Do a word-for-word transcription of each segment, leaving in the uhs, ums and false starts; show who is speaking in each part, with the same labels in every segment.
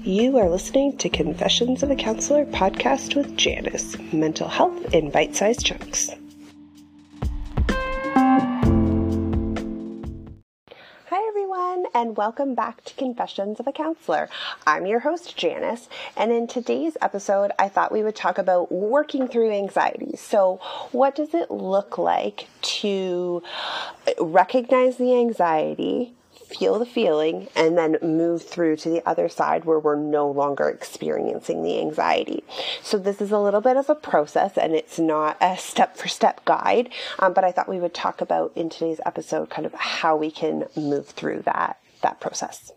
Speaker 1: You are listening to Confessions of a Counselor podcast with Janice, mental health in bite-sized chunks. Hi everyone, and welcome back to Confessions of a Counselor. I'm your host, Janice, and in today's episode, I thought we would talk about working through anxiety. So what does it look like to recognize the anxiety, feel the feeling, and then move through to the other side where we're no longer experiencing the anxiety. So this is a little bit of a process, and it's not a step-for-step guide, um, but I thought we would talk about in today's episode kind of how we can move through that, that process.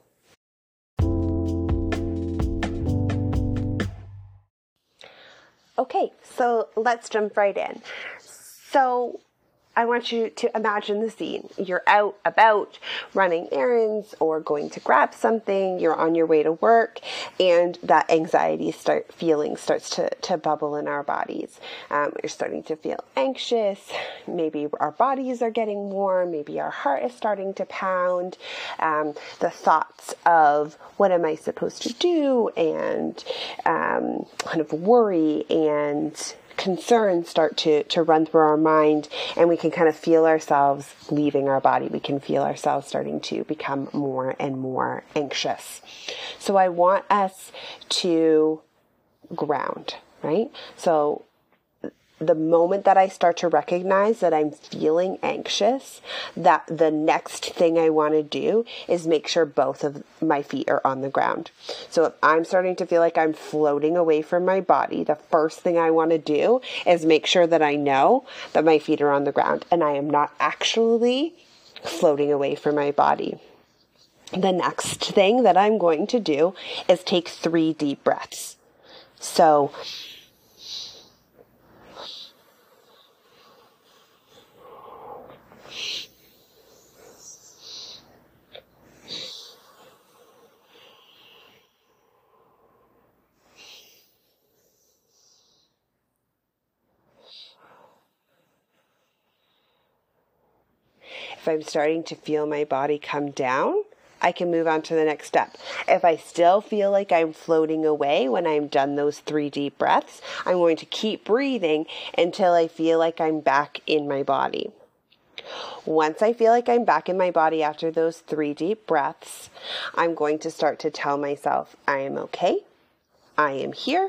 Speaker 1: Okay, so let's jump right in. So I want you to imagine the scene. You're out about running errands or going to grab something. You're on your way to work, and that anxiety start feeling starts to, to bubble in our bodies. Um, you're starting to feel anxious. Maybe our bodies are getting warm. Maybe our heart is starting to pound. Um, the thoughts of what am I supposed to do, and um, kind of worry and concerns start to, to run through our mind, and we can kind of feel ourselves leaving our body. We can feel ourselves starting to become more and more anxious. So I want us to ground, right? So the moment that I start to recognize that I'm feeling anxious, that the next thing I want to do is make sure both of my feet are on the ground. So if I'm starting to feel like I'm floating away from my body, the first thing I want to do is make sure that I know that my feet are on the ground and I am not actually floating away from my body. The next thing that I'm going to do is take three deep breaths. So if I'm starting to feel my body come down, I can move on to the next step. If I still feel like I'm floating away when I'm done those three deep breaths, I'm going to keep breathing until I feel like I'm back in my body. Once I feel like I'm back in my body after those three deep breaths, I'm going to start to tell myself, I am okay, I am here,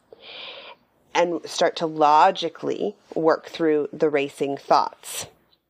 Speaker 1: and start to logically work through the racing thoughts.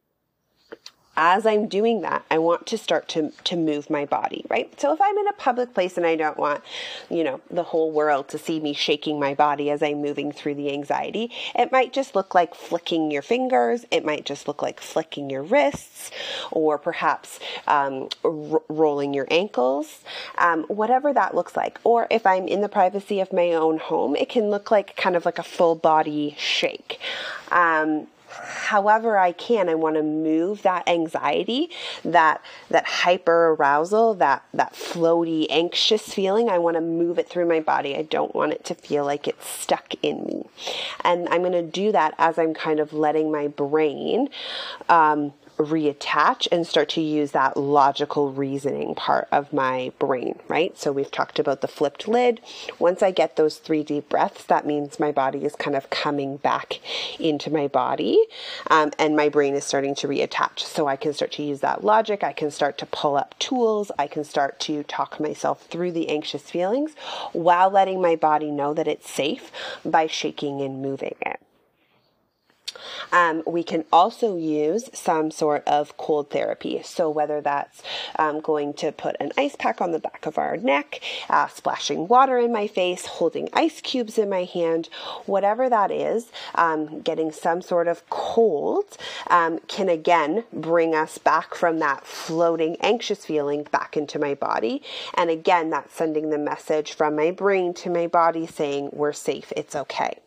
Speaker 1: As I'm doing that, I want to start to, to move my body, right? So if I'm in a public place and I don't want, you know, the whole world to see me shaking my body as I'm moving through the anxiety, it might just look like flicking your fingers. It might just look like flicking your wrists, or perhaps um, r- rolling your ankles, um, whatever that looks like. Or if I'm in the privacy of my own home, it can look like kind of like a full body shake. Um, However I can, I want to move that anxiety, that that hyper arousal, that, that floaty, anxious feeling. I want to move it through my body. I don't want it to feel like it's stuck in me. And I'm going to do that as I'm kind of letting my brain um, reattach and start to use that logical reasoning part of my brain, right? So we've talked about the flipped lid. Once I get those three deep breaths, that means my body is kind of coming back into my body, um, and my brain is starting to reattach. So I can start to use that logic. I can start to pull up tools. I can start to talk myself through the anxious feelings while letting my body know that it's safe by shaking and moving it. Um, we can also use some sort of cold therapy. So whether that's um, going to put an ice pack on the back of our neck, uh, splashing water in my face, holding ice cubes in my hand, whatever that is, um, getting some sort of cold um, can again bring us back from that floating anxious feeling back into my body. And again, that's sending the message from my brain to my body saying, we're safe, it's okay.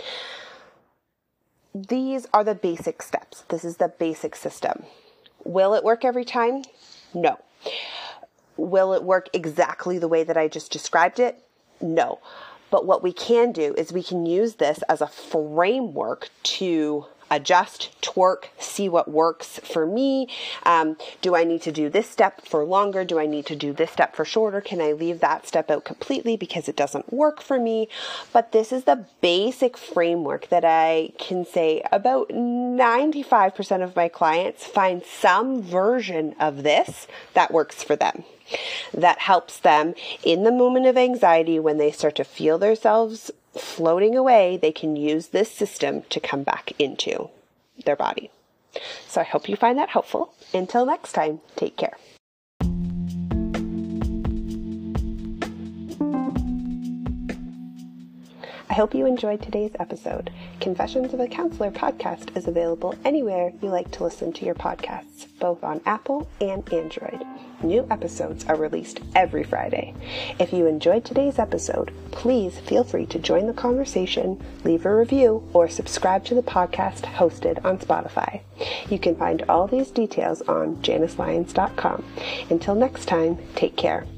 Speaker 1: These are the basic steps. This is the basic system. Will it work every time? No. Will it work exactly the way that I just described it? No. But what we can do is we can use this as a framework to adjust, twerk, see what works for me. Um, do I need to do this step for longer? Do I need to do this step for shorter? Can I leave that step out completely because it doesn't work for me? But this is the basic framework that I can say about ninety-five percent of my clients find some version of this that works for them, that helps them in the moment of anxiety when they start to feel themselves floating away. They can use this system to come back into their body. So I hope you find that helpful. Until next time, take care. I hope you enjoyed today's episode. Confessions of a Counselor podcast is available anywhere you like to listen to your podcasts, both on Apple and Android. New episodes are released every Friday. If you enjoyed today's episode, please feel free to join the conversation, leave a review, or subscribe to the podcast hosted on Spotify. You can find all these details on janice lyons dot com. Until next time, take care.